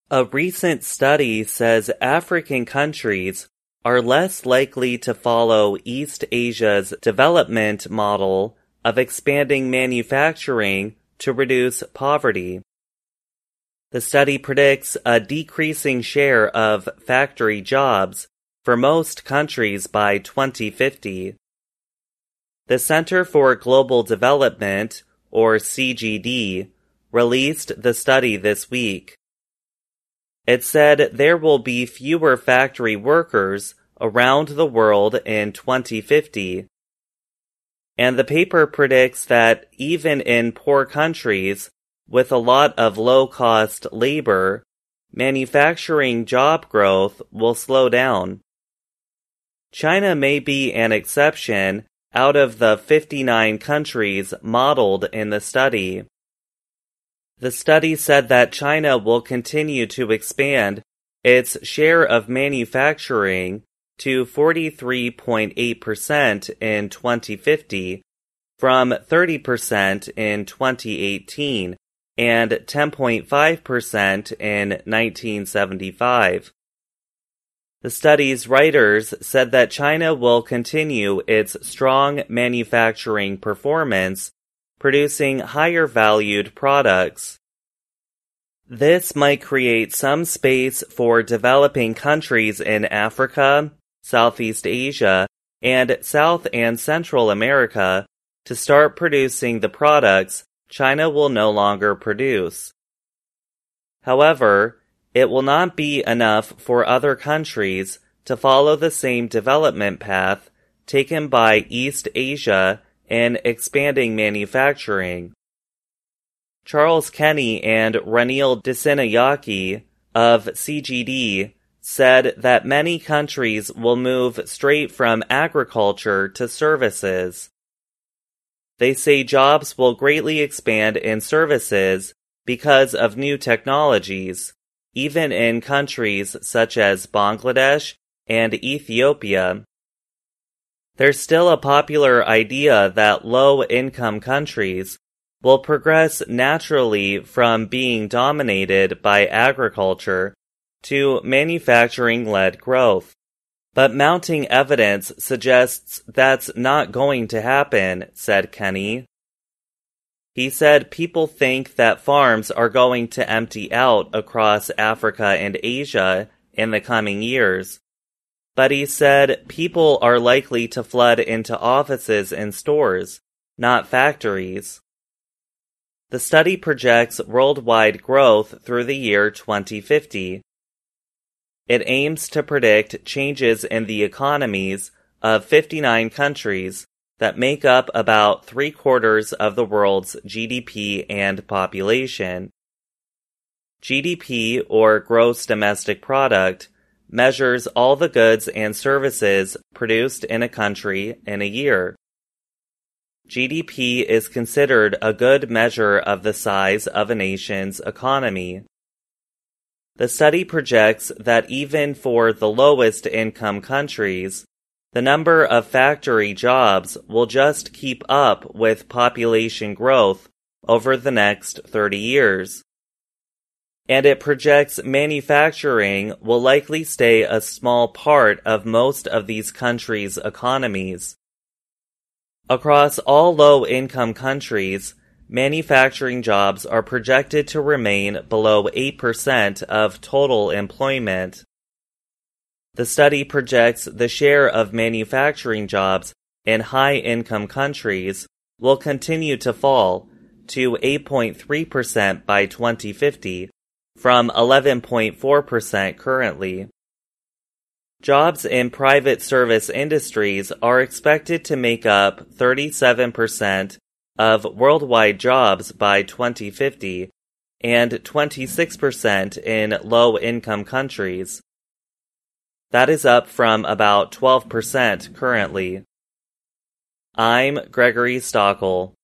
A recent study says African countries are less likely to follow East Asia's development model of expanding manufacturing to reduce poverty. The study predicts a decreasing share of factory jobs for most countries by 2050. The Center for Global Development, or CGD, released the study this week. It said there will be fewer factory workers around the world in 2050. And the paper predicts that even in poor countries with a lot of low-cost labor, manufacturing job growth will slow down. China may be an exception out of the 59 countries modeled in the study. The study said that China will continue to expand its share of manufacturing to 43.8% in 2050 from 30% in 2018 and 10.5% in 1975. The study's writers said that China will continue its strong manufacturing performance, producing higher valued products. This might create some space for developing countries in Africa, Southeast Asia, and South and Central America to start producing the products China will no longer produce. However, it will not be enough for other countries to follow the same development path taken by East Asia in expanding manufacturing. Charles Kenny and Ranil Dissanayake of CGD said that many countries will move straight from agriculture to services. They say jobs will greatly expand in services because of new technologies, even in countries such as Bangladesh and Ethiopia. There's still a popular idea that low-income countries will progress naturally from being dominated by agriculture to manufacturing-led growth. But mounting evidence suggests that's not going to happen, said Kenny. He said people think that farms are going to empty out across Africa and Asia in the coming years. But he said people are likely to flood into offices and stores, not factories. The study projects worldwide growth through the year 2050. It aims to predict changes in the economies of 59 countries that make up about 3/4 of the world's GDP and population. GDP, or Gross Domestic Product, measures all the goods and services produced in a country in a year. GDP is considered a good measure of the size of a nation's economy. The study projects that even for the lowest income countries, the number of factory jobs will just keep up with population growth over the next 30 years. And it projects manufacturing will likely stay a small part of most of these countries' economies. Across all low-income countries, manufacturing jobs are projected to remain below 8% of total employment. The study projects the share of manufacturing jobs in high-income countries will continue to fall to 8.3% by 2050, from 11.4% currently. Jobs in private service industries are expected to make up 37% of worldwide jobs by 2050 and 26% in low-income countries. That is up from about 12% currently. I'm Gregory Stockel.